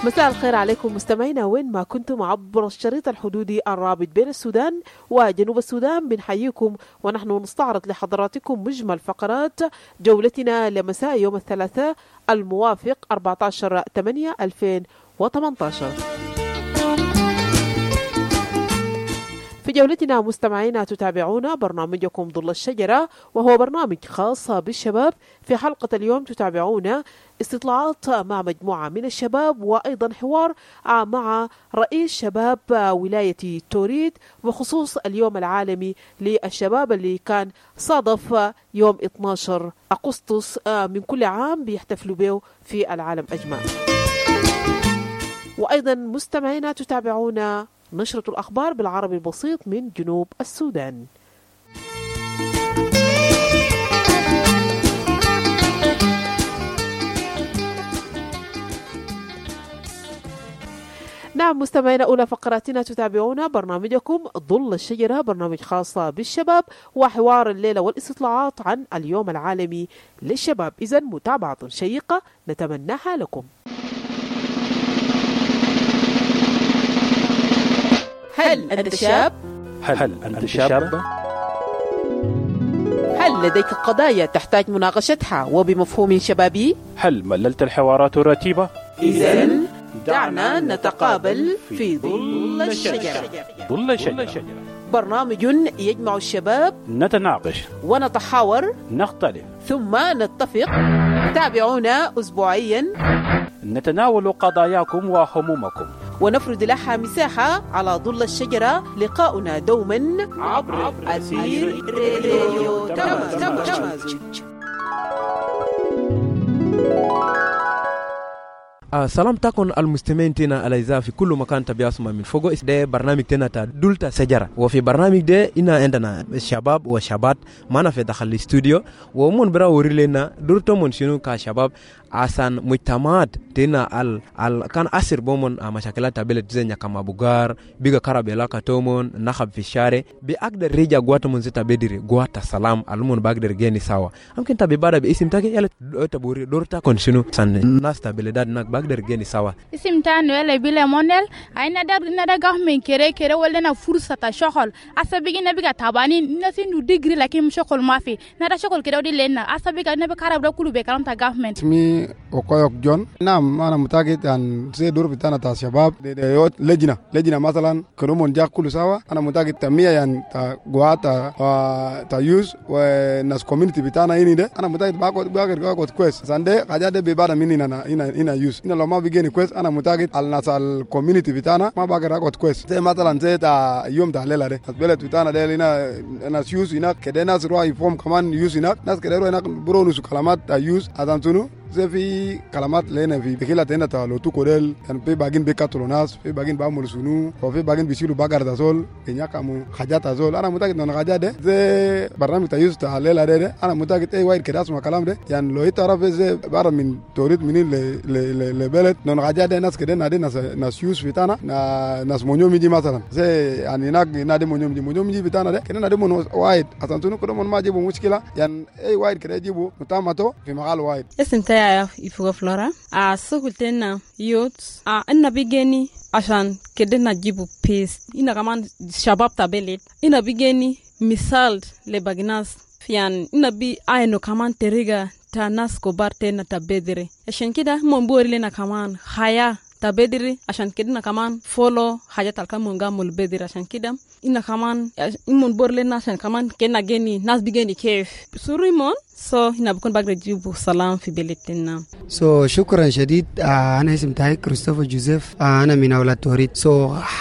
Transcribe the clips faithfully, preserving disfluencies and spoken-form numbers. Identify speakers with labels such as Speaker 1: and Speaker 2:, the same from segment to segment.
Speaker 1: مساء الخير عليكم مستمعينا وين ما كنتم عبر الشريط الحدودي الرابط بين السودان وجنوب السودان. بنحييكم ونحن نستعرض لحضراتكم مجمل فقرات جولتنا لمساء يوم الثلاثاء الموافق أربعة عشر ثمانية ألفين وثمانية عشر. في جولتنا مستمعينا تتابعون برنامجكم ظل الشجرة، وهو برنامج خاص بالشباب. في حلقة اليوم تتابعون استطلاعات مع مجموعة من الشباب، وأيضا حوار مع رئيس شباب ولاية توريد بخصوص اليوم العالمي للشباب اللي كان صادف يوم اثني عشر أغسطس من كل عام بيحتفلوا به في العالم أجمع. وأيضا مستمعينا تتابعون نشرة الأخبار بالعربي البسيط من جنوب السودان. نعم مستمعينا، أولى فقراتنا تتابعون برنامجكم ظل الشجرة، برنامج خاص بالشباب وحوار الليلة والاستطلاعات عن اليوم العالمي للشباب. إذن متابعة شيقة نتمناها لكم. هل أنت شاب؟
Speaker 2: هل أنت شاب؟
Speaker 1: هل لديك قضايا تحتاج مناقشتها وبمفهوم شبابي؟
Speaker 2: هل مللت الحوارات الرتيبة؟
Speaker 1: إذن دعنا نتقابل في ظل الشجرة.
Speaker 2: ظل الشجرة
Speaker 1: برنامج يجمع الشباب،
Speaker 2: نتناقش
Speaker 1: ونتحاور،
Speaker 2: نختلف
Speaker 1: ثم نتفق. تابعونا أسبوعيا
Speaker 2: نتناول قضاياكم وهمومكم
Speaker 1: ونفرد لها مساحة على ظل الشجرة. لقاؤنا دوما عبر أثير راديو تمازج.
Speaker 3: آه سلام تكون المستمعين تنا الاعزاء في كل مكان تبياسما من فوق. ده برنامج تنا دولتا سجرة، وفي برنامج ده إنا عندنا الشباب وشابات معنا في داخل الاستوديو، ومن برا وري لنا دورتو من شنو كشباب عشان مجتمعات تنا ال ال كان أسر بومن مشاكلات تبلت زي كما بوغار بيجا كرابيلا كتومون نخب في الشارع بأقدر رجع قواتو من زتا بدري قوات السلام المون بأقدر جيني سوا. ممكن تبي بارا باسم تاكي يلا تبوري دورتا كون شنو سان الناس تبلداد نك بأقدر جيني سوا.
Speaker 4: اسم تانو يلا بيلا مونيل أي ندار ندار قهم كره كره ولا نا فرصة شغل أسبيجي نبيك تاباني ناسين وديجري لكن شغل ما في ندار شغل كده ودي لنا أسبيجي نبيك كرابلا كله بكلام تا government.
Speaker 5: وكويك جون. نعم أنا متأكد أن زي دور بتاعنا تاع الشباب لجنة لجنة مثلا كنومون جاك كل سوا. أنا متأكد تمية يعني تا قوات تا تا يوز وناس كوميونتي بتاعنا هني ده. أنا متأكد باكو باكو باكو كويس. سانده حاجة ده بيبارة مني أنا هنا هنا يوز. إن لو ما بيجيني كويس أنا متأكد الناس الكوميونتي بتاعنا ما باكو باكو كويس. زي مثلا زي تا يوم تا ليلة ده. البلد بتاعنا ده لنا ناس يوز هناك كده ناس روا يفهم كمان يوز هناك ناس كده روا هناك برونوس كلامات تا يوز أذان شنو زي في كلامات لنا في بكيلا تنا تالو تكودل يعني في باجين بكاتلو ناس في باجين بعمل سنو وفي باجين بيشيلوا باجر تزول بينياكمو حاجات تزول. أنا متأكد إن الحاجات ده زي برنامج تيوز تهلل هذا ده. أنا متأكد أي واحد كده اسمه كلام ده يعني لو يتعرف زي بار من توريد منين ل ل لبلد إن الحاجات ده ناس كده نادي ناس ناس يوز في تانا ناس مونيوم يجي مثلا زي يعني ناك نادي مونيوم يجي مونيوم يجي في تانا ده كده نادي مون واحد أصلا شنو كده مون ما جيبوا مشكلة يعني أي واحد كده يجيبوا متامته في محل واحد.
Speaker 6: يا يفوق فلورا أسوكلتنا يوت أنا بيجاني عشان كده نجيبوا بيس إنا كمان شباب تبلد إنا بيجاني مثال لباجناس فيان إنا بي أينو كمان تريجا تناس كبار تنا تبدري عشان كده منبوري لنا كمان خيا تبدري عشان كده نا كمان فولو حاجات الكام نعمل بدري عشان كده إنا كمان منبوري لنا عشان كمان كنا جاني ناس بيجاني كيف سوريمون so هنا بكون بقدر أجيبه سلام في بلدنا.
Speaker 7: so شكرا شديد. آه أنا اسم تاعي كريستوفر جوزيف. آه أنا من أولاد توريد. so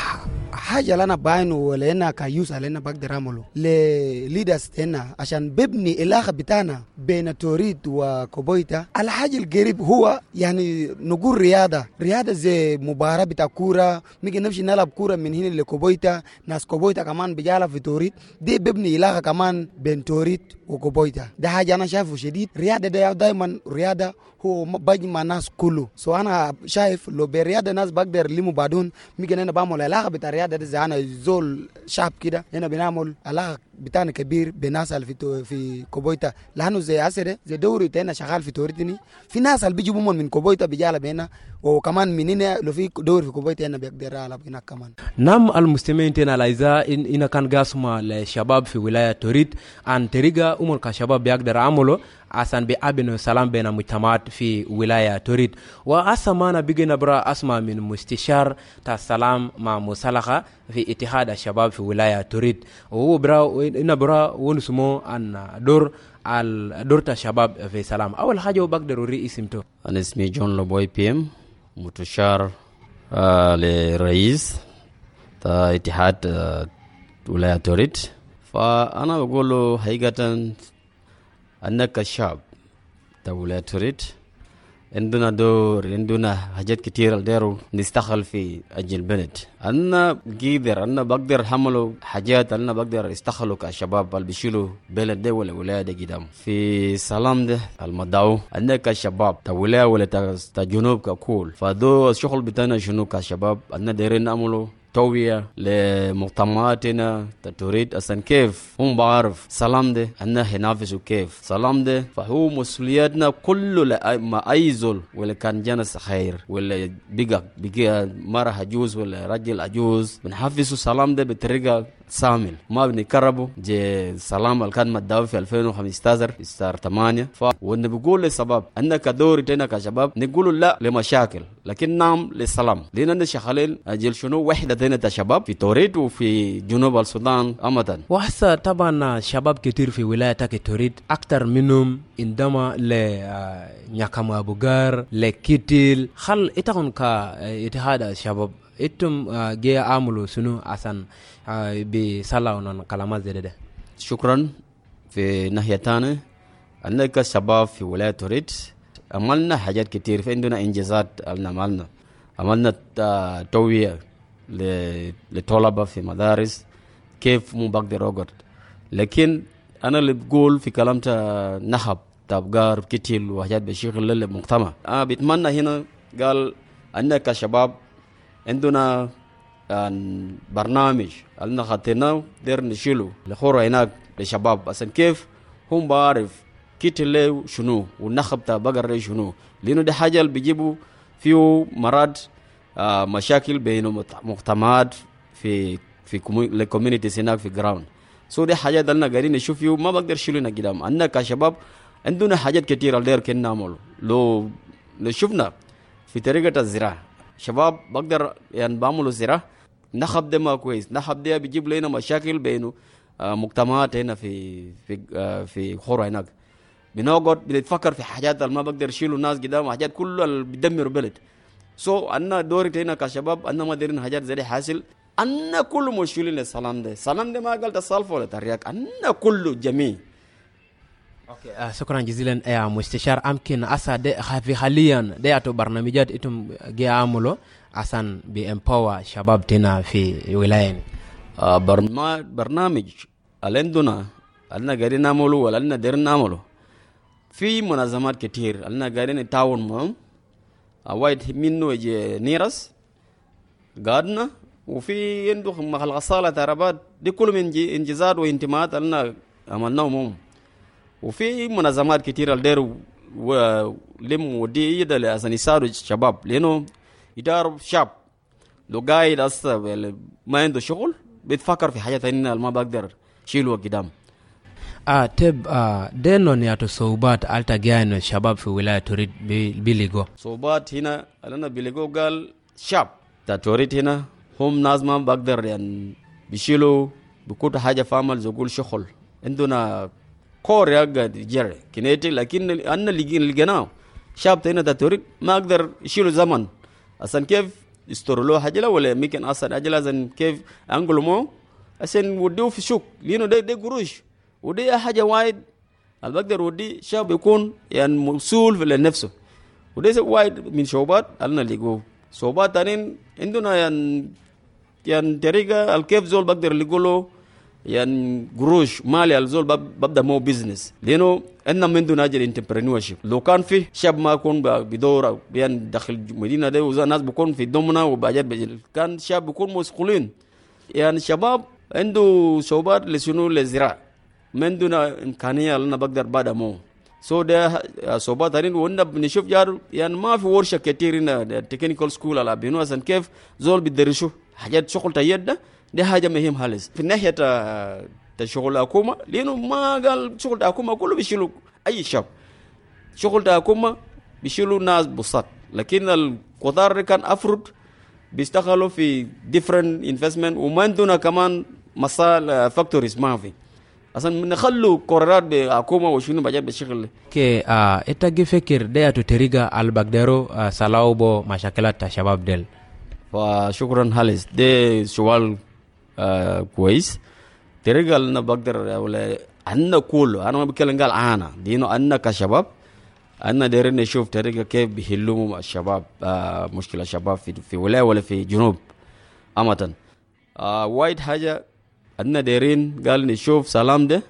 Speaker 7: حاجة لنا باينه ولنا كيوس علينا بقدر أعمله لليدرز هنا عشان ببني العلاقة بتاعنا بين توريد وكوبويتا. الحاجة القريب هو يعني نقول رياضة رياضة زي مباراة بتاع كورة ممكن نمشي نلعب كورة من هنا لكوبويتا. ناس كوبويتا كمان بيجالا في توريد دي ببني علاقة كمان بين توريد وكوبويتا. ده حاجة أنا شايفه شديد. رياضة ده دايما رياضة هو بجمع ناس كله. سو أنا شايف لو برياضة ناس بقدر ليمو بعدون ممكن أنا بعمل علاقة بتاع رياضة زي انا زول شعب كده هنا بنعمل علاقه بتاعنا كبير بناس اللي في في كوبويتا لانه زي اسره زي دوري هنا شغال في توريتني في ناس اللي بيجوا من كوبويتا بيجوا بينا وكمان من هنا لو في دوري في كوبويتا هنا بيقدر على هناك كمان.
Speaker 3: نعم المستمعين تنا الاعزاء ان إن كان قاسم للشباب في ولايه توريت عن طريقه امور كشباب بيقدر عمله عشان بيعبنوا سلام بين المجتمعات في ولايه توريت واسمانا بيجينا برا اسمع من مستشار تاع السلام مع مصالحه في اتحاد الشباب في ولايه توريت وهو برا إن برا ونسمو عن دور الدور تاع الشباب في سلام. اول حاجه بقدر اوري اسمته.
Speaker 8: انا اسمي جون لوبوي بي ام مستشار آه لرئيس تاع اتحاد آه ولايه توريت. فانا بقول له حقيقه انك الشعب تاع ولايه توريت عندنا دور عندنا حاجات كتير دارو نستخل في أجل البلد. أنا قدر أنا بقدر حملوا حاجات أنا بقدر استخلوا كشباب اللي بيشيلوا بلد ده ولا ولاية ده قدام في سلام ده المدعو أنا كشباب تا ولاية ولا تا جنوب ككول فدو الشغل بتاعنا شنو كشباب أنا دايرين نعملوا توية لمجتمعاتنا تريد أصلا كيف هم بعرف سلام ده أنه ينافسوا كيف سلام ده فهو مسؤولياتنا كله ما أي زول ولا كان جنس خير ولا بيجا بيجا مرة عجوز ولا رجل عجوز بنحفظوا سلام ده بطريقة سامل ما بنكربوا جي سلام اللي كان مداوي في ألفين وخمسة عشر في ستار ثمانية ف ونقول للسبب أنك دوري تنا كشباب نقول لا لمشاكل لكن نعم للسلام لأننا شغالين أجل شنو وحدة تنا شباب في توريد وفي جنوب السودان أمدا.
Speaker 3: وحسا طبعا شباب كتير في ولاية توريد أكتر منهم عندما ل نياكام أبوغار لكيتيل خل إتاهم كاتحاد الشباب إتم جي عملوا سنو عشان بيصلحوا كلامات زي ده.
Speaker 8: شكرا. في ناحية تانية أنك شباب في ولاية توريد عملنا حاجات كتير في عندنا إنجازات عملنا عملنا توية لطلبة في مدارس كيف مو بقدر أقعد لكن أنا اللي بقول في كلام نحب تبقار كتير وحاجات بشيخ للمجتمع. أنا بتمنى هنا قال أنك شباب عندنا برنامج أننا خطينا دير نشيله لخورة هناك لشباب أصلا كيف هم بعرف كتير شنو ونخب تبقر شنو لأنه ده حاجة اللي بيجيبوا فيه مرات آه مشاكل بين مجتمعات في في الكوميونيتيز هناك في جراوند سو دي حاجات دلنا قاعدين نشوف فيه ما بقدر شيلنا قدام أننا كشباب عندنا حاجات كتير اللي كنا نعمل لو لو شفنا في طريقة الزراعة شباب بقدر يعني بعملوا زراعة نخب ده ما كويس نخب ده بيجيب لنا مشاكل بينه آه مجتمعات هنا في في آه في خورة هناك بنقعد بنتفكر في حاجات اللي ما بقدر شيلوا الناس قدام حاجات كله اللي بيدمروا بلد سو أنا دوري هنا كشباب أنا ما ديرين حاجات زي حاصل أنا كله مشغولين للسلام ده سلام ده ما قلت الصلف ولا ترياك أنا كله جميع.
Speaker 3: أوكي آه شكرا جزيلا يا مستشار أمكن أسا في حاليا ده أتو برنامجات إتم جي عملوا عشان بإمباور شباب تنا في ولاية
Speaker 8: آه برنامج برنامج عندنا ألنا قاعدين نعمله ولا ألنا ديرين نعمله في منظمات كتير ألنا قاعدين نتعاون معهم وايد منه يجي نيرس قادنا وفي عنده محل غسالة ترابات دي كل من انجازات وانتماءات لنا عملناهم وفي منظمات كتير الدير ولم ودي يدا لأسان يساعدوا الشباب لأنه يدار شاب لو قايد أصلا ما عنده شغل بيتفكر في حاجة ثانية ما بقدر شيلوا قدام.
Speaker 3: آه تب آه دينون ياتو صوبات ألتا جاين الشباب في ولاية توريد بيليغو
Speaker 8: صوبات هنا لأن بيليغو قال شاب تا توريد هنا هم ناس ما بقدر يعني بيشيلوا بكل حاجة فامل زقول شغل عندنا كور يقعد يجري كنيتي لكن أنا اللي لقيناه شاب هنا تا توريد ما أقدر يشيلوا زمن أصلا كيف يسترلوه حاجة ولا ممكن أصلا أجل أصلا كيف أنقلوا مو أصلا وديه في سوق لأنه ده ده قروش ودي حاجة وايد البقدر ودي شاب يكون يعني مسؤول في لنفسه ودي وايد من شعوبات قالنا اللي يقول شعوبات تانين عندنا يعني يعني طريقة الكيف زول بقدر اللي يقوله يعني قروش مالي الزول ببدأ مو بيزنس لأنه إننا من دون أجل انتربرينورشيب لو كان فيه شاب ما يكون بدور يعني داخل المدينة ده وزا ناس بيكون في ضمنا وبعجات بجل كان شاب بيكون مسؤولين يعني شباب عنده صعوبات لشنو للزراعة ما عندنا إمكانية لنا بقدر بعد مو سو ده صعوبات هرين ونا بنشوف جار يعني ما في ورشة كتير هنا تكنيكال سكول على بينو عشان كيف زول بيدرسوا حاجات شغل تيد ده ده حاجة مهم خالص في الناحية تشغل الحكومة لأنه ما قال شغل الحكومة كله بيشيلوا أي شاب شغل الحكومة بيشيلوا ناس بساط لكن القطار كان أفرض بيشتغلوا في different investment وما عندنا كمان مصال factories ما في أصلاً نخلوا قرارات بحكومة وشنو بجد بالشغل
Speaker 3: كي آه إتاجي فكر ده تطريقة البقدرو آه سلاو بو مشاكلات الشباب دل
Speaker 8: فشكرا هالس ده سؤال آه كويس طريقة لنا بقدر ولا عنا كله أنا ما بتكلم قال أنا دينه أنا كشباب أنا دايرين نشوف طريقة كيف بيحلوا الشباب آه مشكلة الشباب في في ولاية ولا في جنوب أمتن آه وايد حاجة أنا دايرين قال نشوف سلام ده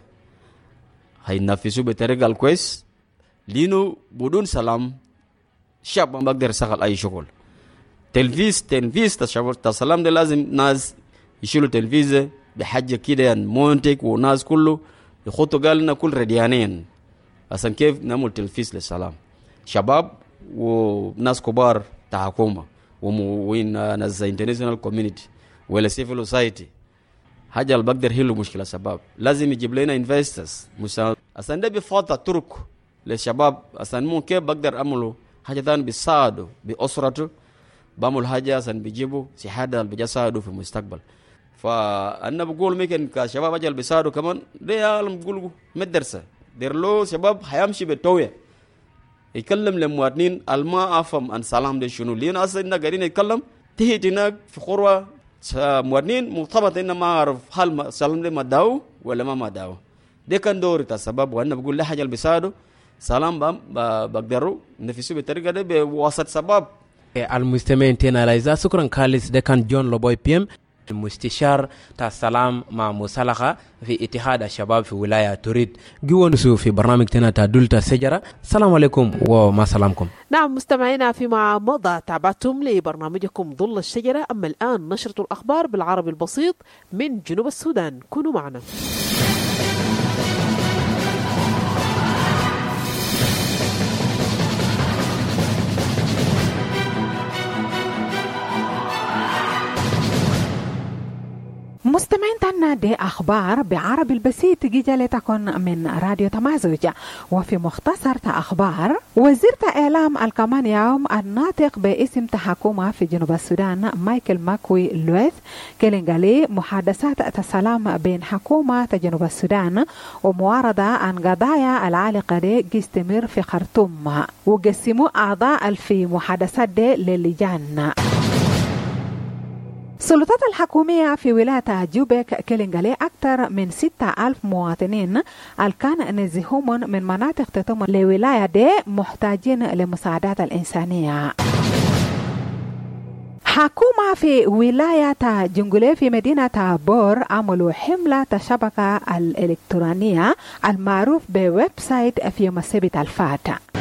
Speaker 8: هينفذوا بطريقة الكويس لأنه بدون سلام الشعب ما بقدر يشتغل أي شغل تلفيز تنفيذ تشابه تسلام ده لازم ناس يشيلوا تلفيزه بحاجة كده يعني مونتك وناس كله يخطوا قال لنا كل رديانين عشان كيف نعمل تلفيز للسلام شباب وناس كبار تحكومة وين ناس انترناشونال كوميونيتي ولا سيفل سوسايتي حاجة اللي بقدر هيلو مشكلة شباب لازم يجيب لنا انفسترز عشان ده بفضل طرق للشباب عشان مو كيف بقدر أعمله حاجة ثانية بيساعدوا بأسرته بعمل حاجة عشان بيجيبوا شهادة اللي بيساعدوا في المستقبل فأنا بقول ممكن كشباب أجل بيساعدوا كمان ده يعلم بقولوا مدرسة دير له شباب هيمشي بالتوية يكلم للمواطنين الما أفهم عن سلام ده شنو لأن أصلا إننا قاعدين نتكلم تهيت هناك في قروة مواطنين مرتبط إننا ما أعرف هل سلام ده مداو ولا ما مداو ده كان دوري السبب وأنا بقول له حاجة اللي بيساعدوا سلام بقدروا نفسوا بالطريقة ده بواسطة سبب
Speaker 3: المستمعين تينا لايزا شكرا خالص ده كان جون لوبوي بيم المستشار تاع السلام مع مصالحة في اتحاد الشباب في ولاية توريد جوانسو في برنامج تنا تدولت السجرة. السلام عليكم وما سلامكم.
Speaker 1: نعم مستمعينا فيما مضى تابعتم لبرنامجكم ظل الشجرة. أما الآن نشرة الأخبار بالعربي البسيط من جنوب السودان. كونوا معنا.
Speaker 9: مستمعين تنا دي أخبار بعربي البسيط جيجالة تكون من راديو تمازوجة. وفي مختصر أخبار وزير إعلام الكمان يوم الناطق باسم تحكومة في جنوب السودان مايكل ماكوي لويث كلينغالي محادثات السلام بين حكومة جنوب السودان ومعارضة عن قضايا العالقة دي يستمر في خرطوم وقسموا أعضاء في محادثات دي للجان. السلطات الحكومية في ولاية جوبك كلينغالي أكثر من ستة ألف مواطنين الكان نزيهم من مناطق تتم لولاية دي محتاجين لمساعدات الإنسانية. حكومة في ولاية جنجولي في مدينة بور عملوا حملة الشبكة الإلكترونية المعروف بويب سايت في يوم السبت الفات.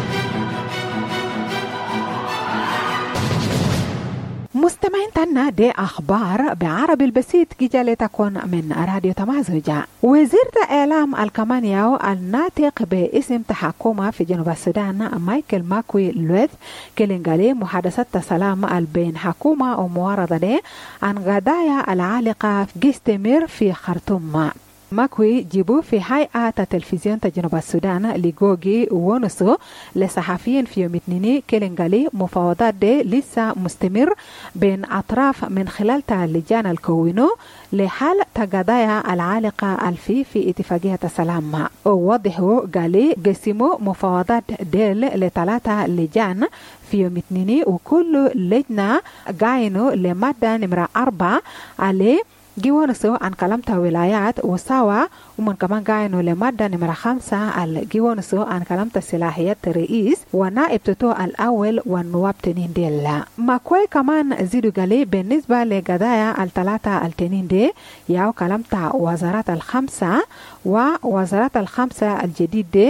Speaker 9: مستمعين تنا دي أخبار بعربي البسيط جيجالة تكون من راديو تمازوجة. وزير إعلام الكمانياو الناطق باسم تحكومة في جنوب السودان مايكل ماكوي لويث كلينغالي محادثة السلام بين حكومة ومعارضة عن قضايا العالقة يستمر في خرطوم. ماكوي جيبو في هيئة تلفزيون جنوب السودان لجوجي ونسو لصحفيين في يوم اثنين كلينغالي مفاوضات دي لسه مستمر بين أطراف من خلال اللجان الكونو لحل تقضايا العالقة الفي في اتفاقية السلام. ووضحوا قالي قسموا مفاوضات ديل لثلاثة لجان في يوم اثنين وكل لجنة قاينوا لمادة نمرة أربعة عليه جيوانسو عن كلامتا ولايات وساوا ومن كمان قاينوا لمادة نمرة خمسة الجيوانسو عن كلامتا سلاحيات الرئيس ونائب توتو الأول والنواب تنين ديل. ماكوي كمان زيدو قالي بالنسبة لقضايا الثلاثة التنين دي ياو كلامتا وزارات الخمسة ووزارات الخمسة الجديد دي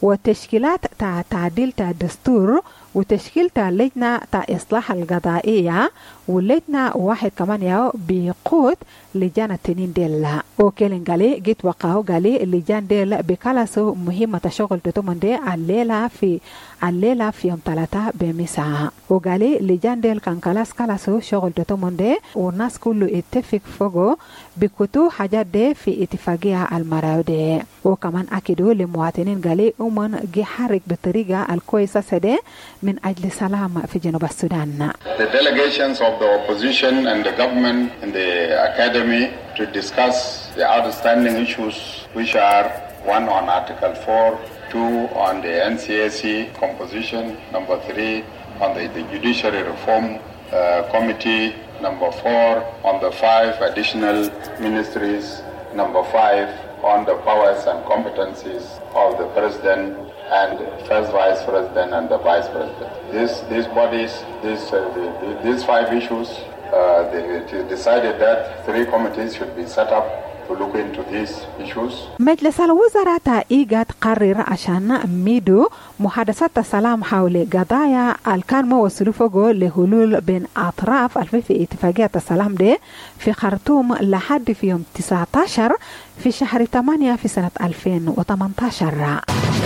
Speaker 9: وتشكيلات تاع تعديل تاع الدستور وتشكيل تاع لجنة تاع إصلاح القضائية ولجنة واحد كمان ياو بقود لجان التنين ديل وكيلين قالي جيت وقاو قالي اللجان ديل بكالاسو مهمة شغل تتمن دي الليلة في الليلة في يوم ثلاثة بمساء وقالي لجان ديل كان كلاس كالاسو شغل تتمن دي والناس كله اتفق فوقو بكتو حاجات دي في اتفاقية المراو دي وكمان أكدوا لمواطنين قالي أمن جي حرك بطريقة الكويسة سدي من أجل سلام في جنوب السودان.
Speaker 10: The delegations of the opposition and the government in the academy to discuss the outstanding issues which are one on Article four, two on the N C A C composition, number three on the, the Judiciary Reform uh, Committee, number four on the five additional ministries, number five on the powers and competencies of the President and first Vice President and the Vice President. These, these bodies, these, uh, the, the, these five issues, uh, they, it decided that three committees should be set up to look into these issues.
Speaker 9: مجلس الوزراء تأيجت قرر عشان ميدو محادثات السلام حول قضايا الكان موصلوا فوقه لحلول بين أطراف في اتفاقية السلام دي في خرطوم لحد في يوم تسعة عشر في شهر ثمانية في سنة ألفين وثمانية عشر.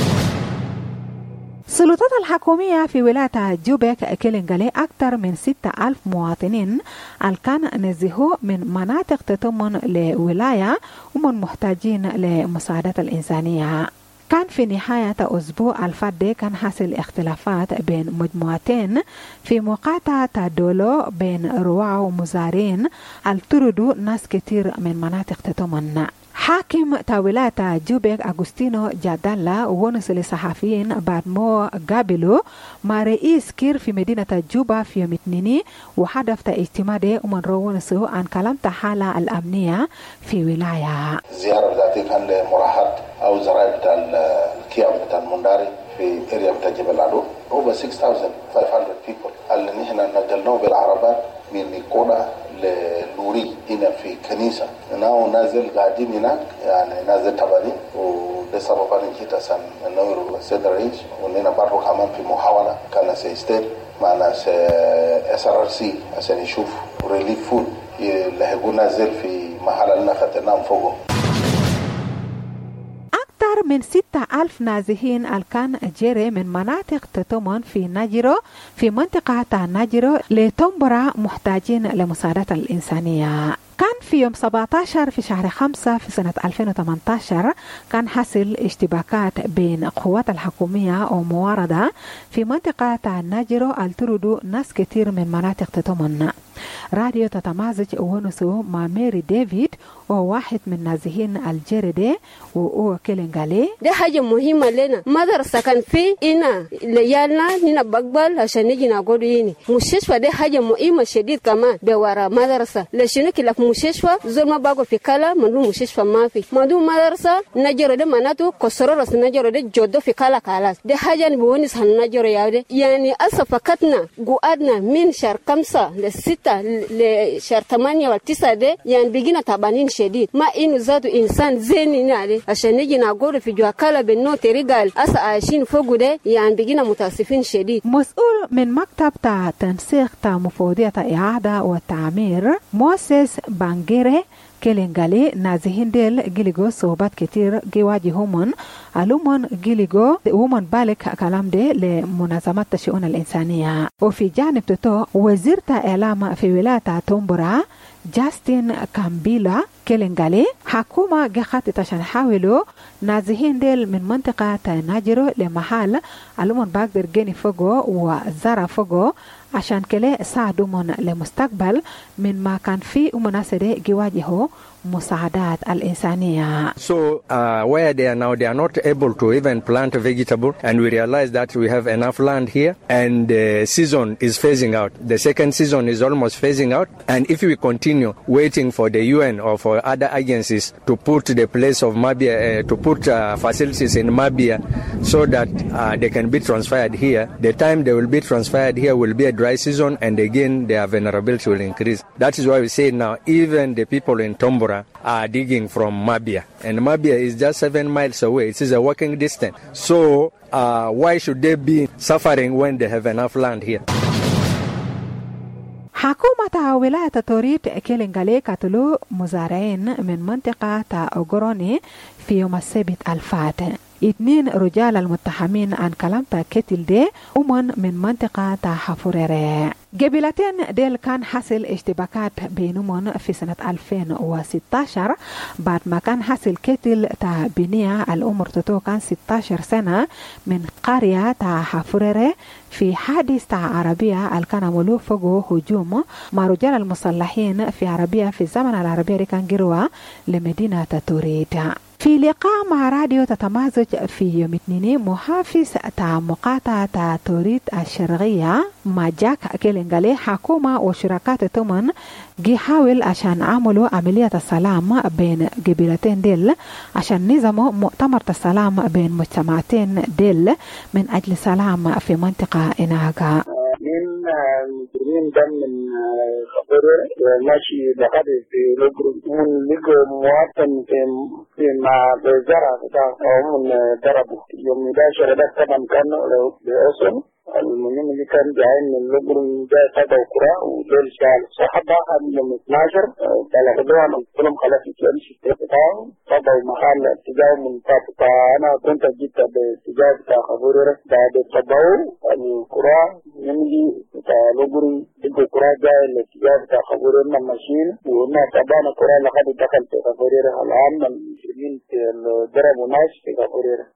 Speaker 9: السلطات الحكومية في ولاية جوبك كيلينغالي أكثر من ستة ألف مواطنين الكان نزهوا من مناطق تتمن لولاية ومن محتاجين لمساعدة الإنسانية. كان في نهاية أسبوع الفات كان حاصل اختلافات بين مجموعتين في مقاطعة دولو بين رواع ومزارين الطردوا ناس كتير من مناطق تتمن. حاكم تاويلات جوبك أغوستينو جادالا ونس للصحفيين بعد ما قابلوا مع رئيس كير في مدينة جوبا في يوم الاثنين وحدث اجتماع ده ومن روونسو عن كلام الحالة الأمنية في ولاية.
Speaker 11: زيارة ذاتي كان لمراحات أو زراعة بتاع الكيام بتاع المنداري في اريا بتاع جبل عدو over six thousand five hundred people اللي نحن نقلناه بالعربات من نيكودا لنوري هنا في كنيسة ناو نازل قاعدين هناك يعني نازل تباني وده سبب أن جيت عشان نورو سيدر رينج ونحن برضو كمان في محاولة كان سيستيل مع ناس اس ار ار سي عشان يشوف ريليف فود اللي هيكون نازل في محل لنا خدناهم فوقه.
Speaker 9: أكثر من ستة ألف نازحين الكان جري من مناطق تتمن في ناجيرو في منطقة ناجيرو لتنبرا محتاجين لمساعدة الإنسانية. كان في يوم سبعة عشر في شهر خمسة في سنة ألفين وثمانية عشر كان حصل اشتباكات بين القوات الحكومية ومواردة في منطقة ناجيرو التردوا ناس كتير من مناطق تتمن. راديو تتمازج ونسو مع ميري ديفيد وواحد من نازحين الجريدة وهو كيلينغالي.
Speaker 12: ده حاجة مهمة لنا مدرسة كان في إنا ليالنا هنا بقبل عشان نيجي نقول هنا مستشفى ده حاجة مهمة شديد كمان بورا مدرسة لشنو كلا مستشفى زول ما باقو في كلا منو مستشفى ما في منو مدرسة نجرو ده مناتو كسروا رس نجرو ده جودو في كلا كلاس ده حاجة نبونس هنجرو ياده يعني أصفقتنا قعدنا من شهر خمسة لستة لشهر ثمانية وتسعة ده يعني بيجينا تعبانين شديد ما إنه زادو إنسان زين يعني عشان نيجي نقول في جواكالا بنو تريقال أسا عايشين فوق ده يعني بيجينا متاسفين شديد.
Speaker 9: مسؤول من مكتب تا تنسيق تا مفوضية إعادة والتعمير موسيس بانجيري كيلينغالي نازحين ديل جيليغو صوبات كتير جواجهومن علومن جيليغو ومن بالك كلام دي لمنظمات الشؤون الإنسانية. وفي جانب تتو وزير إعلام في ولاية تومبورا جاستين كامبيلا كيلينغالي حكومة جخات عشان حاولوا نازحين ديل من منطقة ناجيرو لمحل علومن باقدر جيني فوقو وزارة فوقو عشان كله ساعدوا من المستقبل من ما كان في ومناسبة جواجهه مساعدات الإنسانية.
Speaker 13: So uh, where they are now, they are not able to even plant a vegetable, and we realize that we have enough land here, and the season is phasing out. The second season is almost phasing out, and if we continue waiting for the U N or for or other agencies to put the place of Mabia, uh, to put uh, facilities in Mabia so that uh, they can be transferred here. The time they will be transferred here will be a dry season, and again their vulnerability will increase. That is why we say now even the people in Tombora are digging from Mabia, and Mabia is just seven miles away. It is a walking distance. So uh, why should they be suffering when they have enough land here?
Speaker 9: حكومة ولاية توريت كيلينغالي قتلوا مزارعين من منطقة أوغروني في يوم السبت الفات. اثنين رجال المتهمين عن كلام كتل دي أمن من منطقة حفوريري. قبيلتين ديل كان حصل اشتباكات بينهم في سنة ألفين وستة عشر بعد ما كان حصل كتل تا بنية الأمر تتو كان ستة عشر سنة من قرية تا حفوريري في حادث تا عربية الكان فوقو هجوم مع رجال المصلحين في عربية في الزمن العربية دي كان جروا لمدينة توريت. في لقاء مع راديو تتمازج في يوم اثنين محافظ تا مقاطعة توريت الشرقية مع جاك كيلينغالي حكومة وشركات تمن جيحاول عشان عملوا عملية السلام بين قبيلتين ديل عشان نظموا مؤتمر السلام بين مجتمعتين ديل من أجل السلام في منطقة إناغا.
Speaker 14: من المسلمين ده من خبره ماشي بقدر في لجرم من لجو مواطن في في مع بزرع بتاع من ضربه يوم ده شرده طبعا كان بأصل المهم اللي كان جاي من لجرم ده تبع كرة ودول شال صحبة من اثناشر بلغدوها من كلهم خلاص يمشي بتاعه تبع محل اتجاه من بتاع أنا كنت جيت باتجاه بتاع خبره بعد تبعه الكرة يملي بتاع لجرم يجوا كرة جاي الاتجاه بتاع خبره من ماشين وما تبعنا كرة لحد دخل في خبره الآن المسلمين ضربوا ناس في خبره.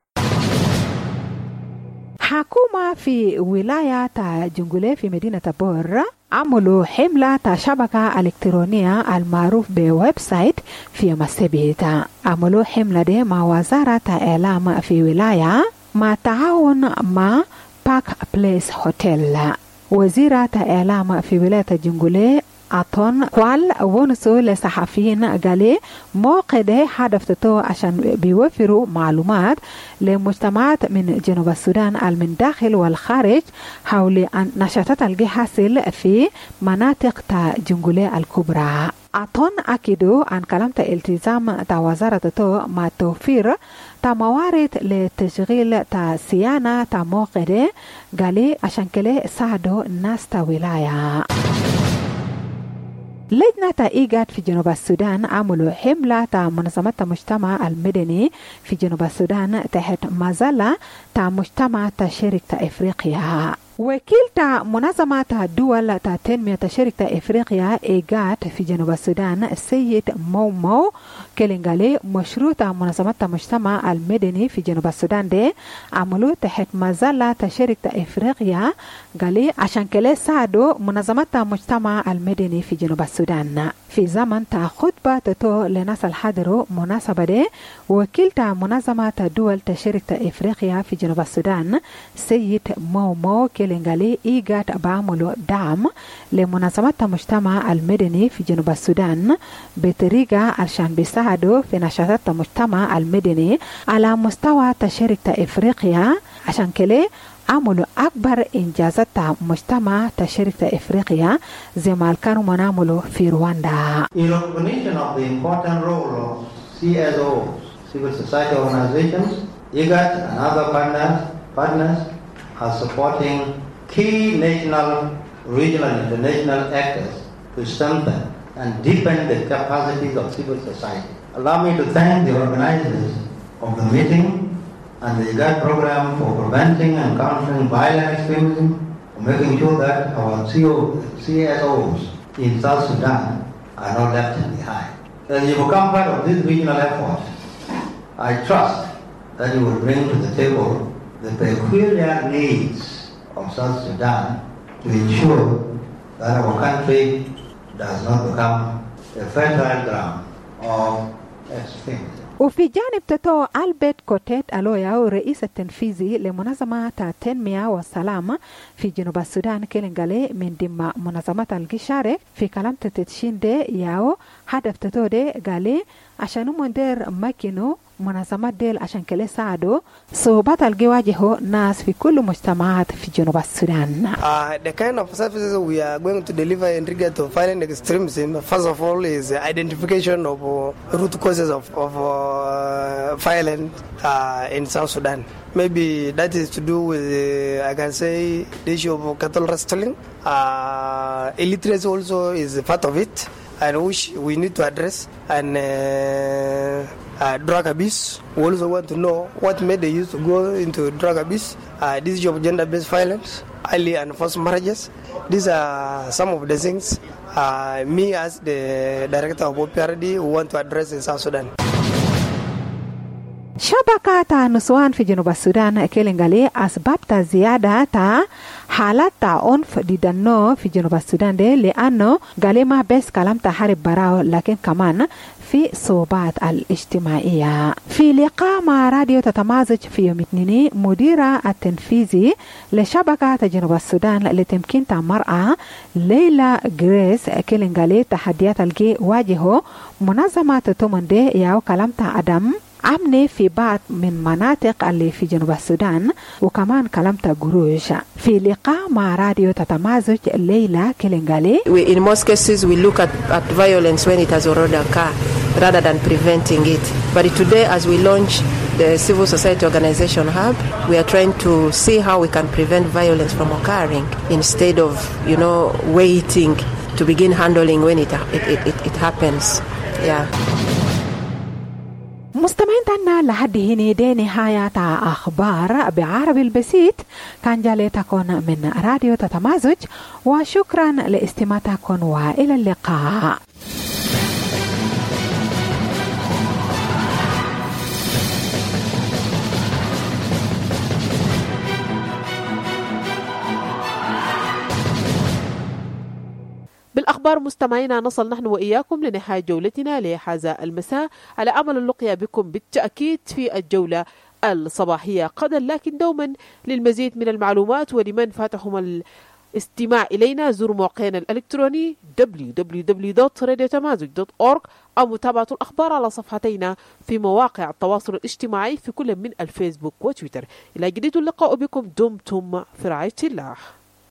Speaker 9: حكومة في ولاية جنجولي في مدينة بور عملوا حملة شبكة إلكترونية المعروف بويب سايت في يوم السبت. عملوا حملة دي مع وزارة إعلام في ولاية مع تعاون مع باك بليس هوتيل. وزيرة إعلام في ولاية جنجولي أعطون قال ونسوا لصحفيين قالي موقع هدفتو عشان بيوفروا معلومات لمجتمعات من جنوب السودان من داخل والخارج حول نشاطات اللي حاصل في مناطق تا جنجولي الكبرى. أعطون أكيدو عن كلام تا التزام تا وزارة تو مع توفير تا موارد لتشغيل تا سيانة تا موقع قالي عشان كله ساعدوا الناس تا ولاية. لجنة إيجاد في جنوب السودان عملوا حملة تا منظمة المجتمع المدني في جنوب السودان تحت مظلة تا مجتمع تشارك تا إفريقيا. وكيل تا منظمة الدول تا تنمية تشارك تا إفريقيا إيجاد في جنوب السودان السيد مو مو كيلينغالي مشروع تا منظمة المجتمع المدني في جنوب السودان دي عملوا تحت مظلة تشارك تا إفريقيا قالي عشان كلا ساعدوا منظمة المجتمع المدني في جنوب السودان في زمن تا خطبة تتو لناس الحاضروا مناسبة دي. وكيل تا منظمة الدول تشارك تا إفريقيا في جنوب السودان سيد مو مو كيلينغالي إيجاد بعملوا دعم لمنظمة المجتمع المدني في جنوب السودان بطريقة عشان بيساعدوا في نشاطات المجتمع المدني على مستوى تشارك تا إفريقيا عشان كلا عملوا أكبر إنجازات مجتمع تشارك تا إفريقيا زي ما كانوا منعملوا في رواندا.
Speaker 15: In recognition of the important role of C S Os, civil society organizations, IGAD and other partners, partners are supporting key national, regional, and international actors to strengthen and deepen the capacities of civil society. Allow me to thank the organizers of the meeting and the IGAD program for preventing and countering violent extremism, for making sure that our C S Os in South Sudan are not left behind. As you become part of this regional effort, I trust that you will bring to the table the peculiar needs of South Sudan to ensure that our country does not become a fertile ground of extremism.
Speaker 9: وفي جانب تتو ألبرت كوتيت ألويا رئيس التنفيذي لمنظمة التنمية والسلام في جنوب السودان كيلنغالي من ضمن منظمة الجشارك في كلام تتشين دي ياو هدف تتو دي قالي عشان مندير مكينو منظمات ديل عشان كله ساعدوا صعوبات الجواجه ناس في كل مجتمعات في جنوب السودان.
Speaker 16: Uh, the kind of services we are going to deliver in regard to violent extremism, first of all, is identification of uh, root causes of, of uh, violence uh, in South Sudan. Maybe that is to do with, uh, I can say, the issue of cattle rustling. Uh, illiteracy also is part of it, and which we need to address. And uh, uh, drug abuse, we also want to know what made the youth to go into drug abuse. Uh, this issue of gender-based violence, early and forced marriages. These are some of the things uh, me as the director of O P R D who want to address in South Sudan.
Speaker 9: شبكة نسوان في جنوب السودان كيلنغالي أسباب زيادة تا حالات عنف ضد النوع في جنوب السودان دي لأنه قالي ما بس كلام تحارب براو لكن كمان في صعوبات الاجتماعية. في لقاء مع راديو تتمازج في يوم اثنين مديرة التنفيذي لشبكة جنوب السودان لتمكين المرأة ليلى غريس كيلنغالي تحديات الجي واجهه منظمة تومندي ياو كلام أدم عمني في بعض من مناطق اللي في جنوب السودان وكمان كلمت قروش في لقاء مع راديو تتمازج ليلى كيلنغالي.
Speaker 17: In most cases we look at, at violence when it has already occurred rather than preventing it. But today as we launch the Civil Society Organization Hub, we are trying to see how we can prevent violence from occurring instead of, you know, waiting to begin handling when it, it, it, it, it happens. Yeah.
Speaker 9: مستمعين تنا لحد هنا دي نهاية أخبار بعربي البسيط كان جاليتكم من راديو تتمازج وشكرا لاستماعتكم وإلى اللقاء.
Speaker 1: بالأخبار مستمعينا نصل نحن وإياكم لنهاية جولتنا لهذا المساء على أمل اللقيا بكم بالتأكيد في الجولة الصباحية قدا لكن دوما للمزيد من المعلومات ولمن فاتهم الاستماع إلينا زوروا موقعنا الإلكتروني دبليو دبليو دبليو دوت راديو تمازج دوت أورج أو متابعة الأخبار على صفحتينا في مواقع التواصل الاجتماعي في كل من الفيسبوك وتويتر. إلى جديد اللقاء بكم دمتم في رعاية الله.